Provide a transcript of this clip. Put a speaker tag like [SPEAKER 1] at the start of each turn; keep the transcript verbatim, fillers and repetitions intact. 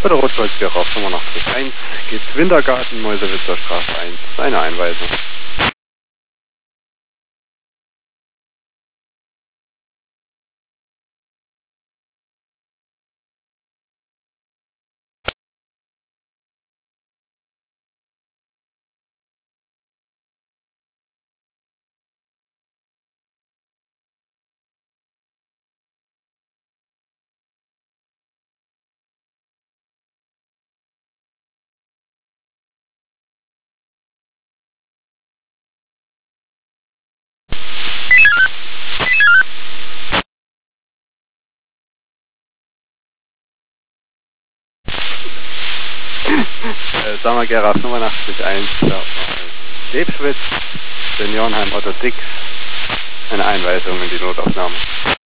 [SPEAKER 1] Oder Rot-Gold-Vierer auf fünfundachtzig eins, geht's Wintergarten, Mäusewitzer Straße eins, eine Einweisung. äh, Sommergera fünfundachtzig eins, Lebschwitz, Seniorenheim Otto Dix, eine Einweisung in die Notaufnahme.